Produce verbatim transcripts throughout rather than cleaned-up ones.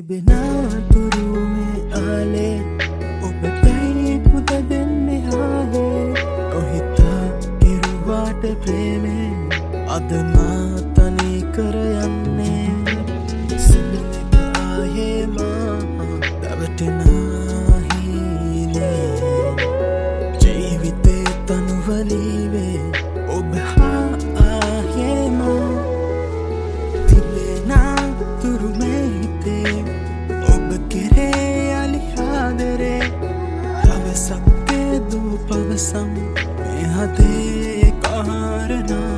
තිබෙනා තුරු මේ ආලේ ඔබටයි පුද දෙන්නේ හායේ කොහිතා කිරුවාට ප්‍රේමේ අද මා තනි කර යන්නේ සිඳුනෙක ආයේ මා දැවටෙනා හීනේ ජීවිතේ තනුවලීවේ ඔබ හා ආයේ මා තිබෙනා තුරු මේ හිතේ ඔබ කෙරේ අලි ආදරේ හවසක්කේ දූ පවසම් මේ හදේ කාරණා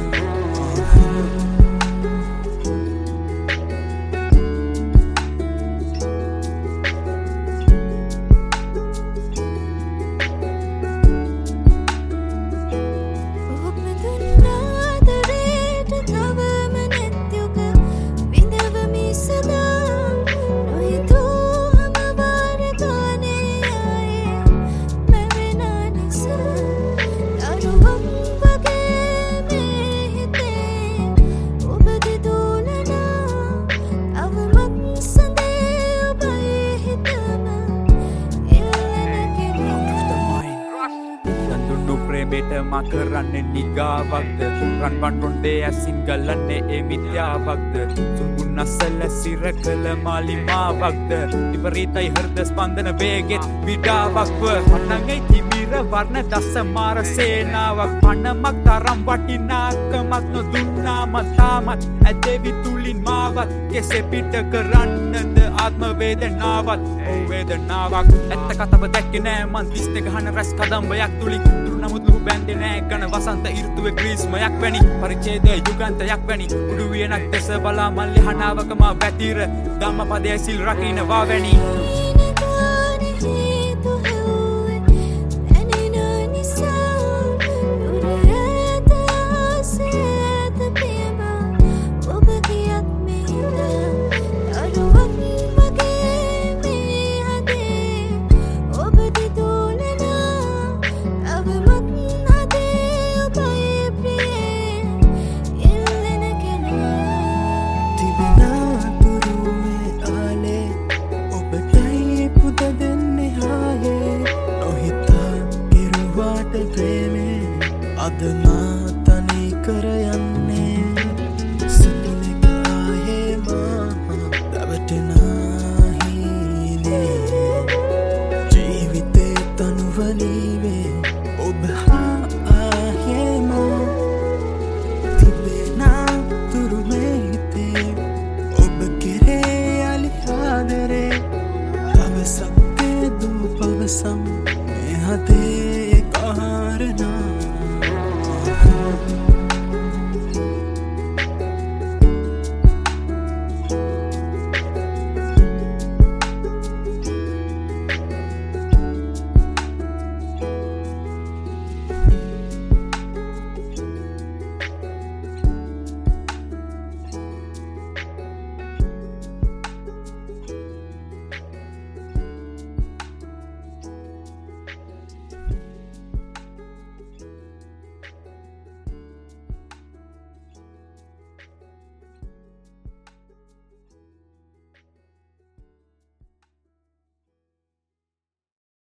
ප්‍රේමයට මා කරන්නේ නිගාවක්ද රන්වන් රොන්ඩේ ඇසින් ගලන්නේ ඒ මිත්‍යාවක්ද සුන්බුන් අසල සිර කළ මාලිමාවක්ද විපරීතයි හෘද ස්පන්දන වේගෙත් විඩාවක්ව අනංගයි තිමිර වර්ණ දස මාර සේනාවක් පණමක් තරම් වටිනාකමක් නොදුන්නාම තාමත් ඇදෙවි තුලින් මාවත් කෙසේ පිට කරන්නද ආත්ම වේදනාවත් ඔව් වේදනාවක් ඇත්ත කතාව දැක්කේ නෑ මන් තිස්නේ ගහන රැස් කදම්බයක් තුලින් නමුත් ලුහු බැන්දේ නෑ ගන වසන්ත ඍතුවේ ග්‍රීස්මයක් වැනි පරිච්ඡේදයේ යුගන්තයක් වැනි උඩු වියනක් දැස බලා මල්ලි හනාවක මා වැතිර ධම්මපදයේ සිල් රකින්නවා වැනි අද මා තනි කර යන්නේ සිඳුනෙක ආයේ මා දැවටෙනා හීනේ ජීවිතේ තනුවලීවේ ඔබ හා ආයේ මා තිබෙනා තුරු මේ හිතේ ඔබ කෙරේ අලි ආදරේ හවසක්කේ දූ පවසම් මේ හදේ